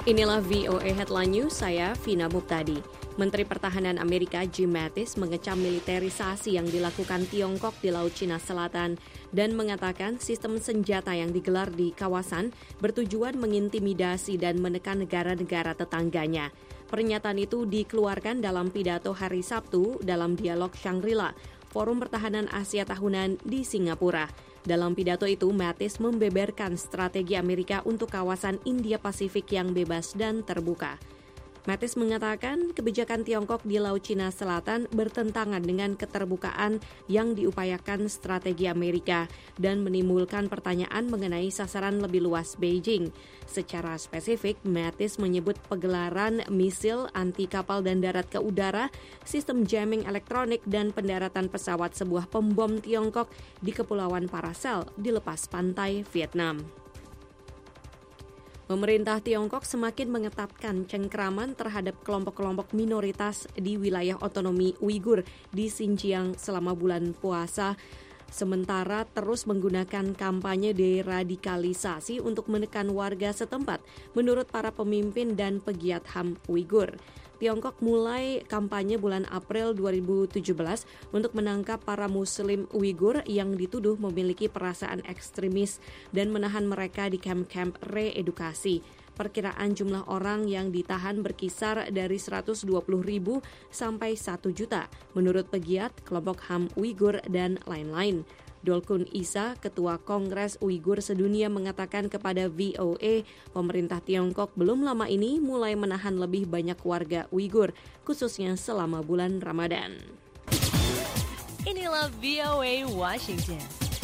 Inilah VOA Headline News, saya Vina Muptadi. Menteri Pertahanan Amerika Jim Mattis mengecam militerisasi yang dilakukan Tiongkok di Laut Cina Selatan dan mengatakan sistem senjata yang digelar di kawasan bertujuan mengintimidasi dan menekan negara-negara tetangganya. Pernyataan itu dikeluarkan dalam pidato hari Sabtu dalam dialog Shangri-La, Forum Pertahanan Asia Tahunan di Singapura. Dalam pidato itu, Mattis membeberkan strategi Amerika untuk kawasan India-Pasifik yang bebas dan terbuka. Mattis mengatakan kebijakan Tiongkok di Laut Cina Selatan bertentangan dengan keterbukaan yang diupayakan strategi Amerika dan menimbulkan pertanyaan mengenai sasaran lebih luas Beijing. Secara spesifik, Mattis menyebut pegelaran misil anti kapal dan darat ke udara, sistem jamming elektronik, dan pendaratan pesawat sebuah pembom Tiongkok di Kepulauan Paracel di lepas pantai Vietnam. Pemerintah Tiongkok semakin mengetatkan cengkraman terhadap kelompok-kelompok minoritas di wilayah otonomi Uighur di Xinjiang selama bulan puasa, sementara terus menggunakan kampanye deradikalisasi untuk menekan warga setempat, menurut para pemimpin dan pegiat HAM Uighur. Tiongkok mulai kampanye bulan April 2017 untuk menangkap para Muslim Uighur yang dituduh memiliki perasaan ekstremis dan menahan mereka di kamp-kamp reedukasi. Perkiraan jumlah orang yang ditahan berkisar dari 120.000 sampai 1 juta, menurut pegiat kelompok HAM Uighur dan lain-lain. Dolkun Isa, Ketua Kongres Uighur Sedunia, mengatakan kepada VOA, pemerintah Tiongkok belum lama ini mulai menahan lebih banyak warga Uighur, khususnya selama bulan Ramadan. Inilah VOA Washington.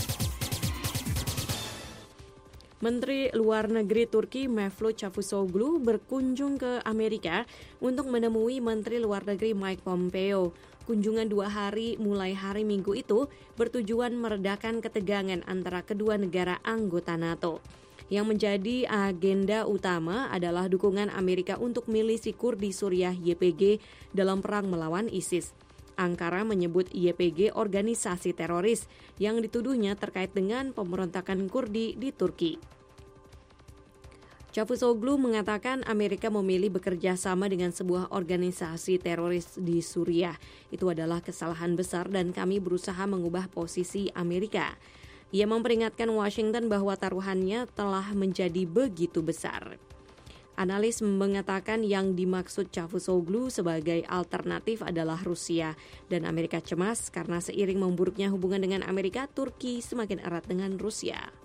Menteri Luar Negeri Turki Mevlut Cavusoglu berkunjung ke Amerika untuk menemui Menteri Luar Negeri Mike Pompeo. Kunjungan 2 hari mulai hari Minggu itu bertujuan meredakan ketegangan antara kedua negara anggota NATO. Yang menjadi agenda utama adalah dukungan Amerika untuk milisi Kurdi Suriah YPG dalam perang melawan ISIS. Ankara menyebut YPG organisasi teroris yang dituduhnya terkait dengan pemberontakan Kurdi di Turki. Cavusoglu mengatakan Amerika memilih bekerja sama dengan sebuah organisasi teroris di Suriah. Itu adalah kesalahan besar dan kami berusaha mengubah posisi Amerika. Ia memperingatkan Washington bahwa taruhannya telah menjadi begitu besar. Analis mengatakan yang dimaksud Cavusoglu sebagai alternatif adalah Rusia dan Amerika cemas karena seiring memburuknya hubungan dengan Amerika, Turki semakin erat dengan Rusia.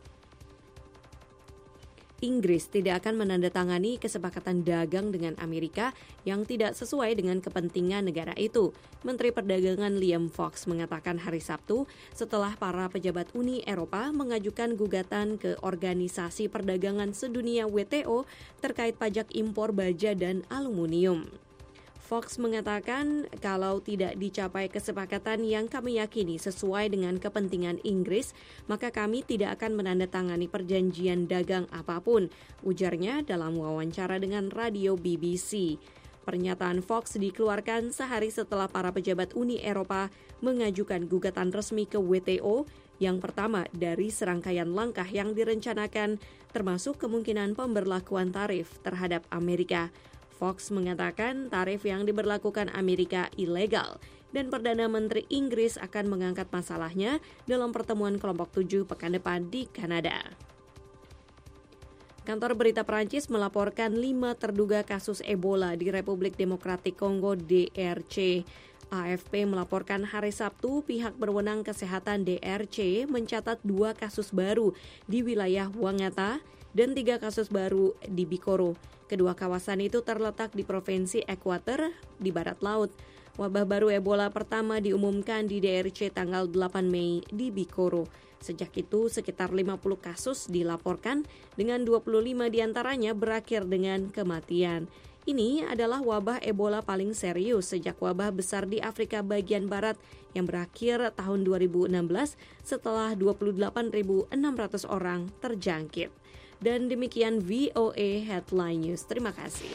Inggris tidak akan menandatangani kesepakatan dagang dengan Amerika yang tidak sesuai dengan kepentingan negara itu. Menteri Perdagangan Liam Fox mengatakan hari Sabtu setelah para pejabat Uni Eropa mengajukan gugatan ke Organisasi Perdagangan Sedunia WTO terkait pajak impor baja dan aluminium. Fox mengatakan kalau tidak dicapai kesepakatan yang kami yakini sesuai dengan kepentingan Inggris, maka kami tidak akan menandatangani perjanjian dagang apapun, ujarnya dalam wawancara dengan radio BBC. Pernyataan Fox dikeluarkan sehari setelah para pejabat Uni Eropa mengajukan gugatan resmi ke WTO yang pertama dari serangkaian langkah yang direncanakan, termasuk kemungkinan pemberlakuan tarif terhadap Amerika. Fox mengatakan tarif yang diberlakukan Amerika ilegal dan Perdana Menteri Inggris akan mengangkat masalahnya dalam pertemuan kelompok 7 pekan depan di Kanada. Kantor berita Perancis melaporkan 5 terduga kasus Ebola di Republik Demokratik Kongo DRC. AFP melaporkan hari Sabtu pihak berwenang kesehatan DRC mencatat 2 kasus baru di wilayah Wangata dan 3 kasus baru di Bikoro. Kedua kawasan itu terletak di Provinsi Ekuator di barat laut. Wabah baru Ebola pertama diumumkan di DRC tanggal 8 Mei di Bikoro. Sejak itu sekitar 50 kasus dilaporkan dengan 25 diantaranya berakhir dengan kematian. Ini adalah wabah Ebola paling serius sejak wabah besar di Afrika bagian barat yang berakhir tahun 2016 setelah 28.600 orang terjangkit. Dan demikian VOA Headline News. Terima kasih.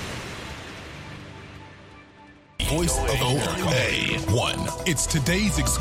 Voice of America. A1. It's today's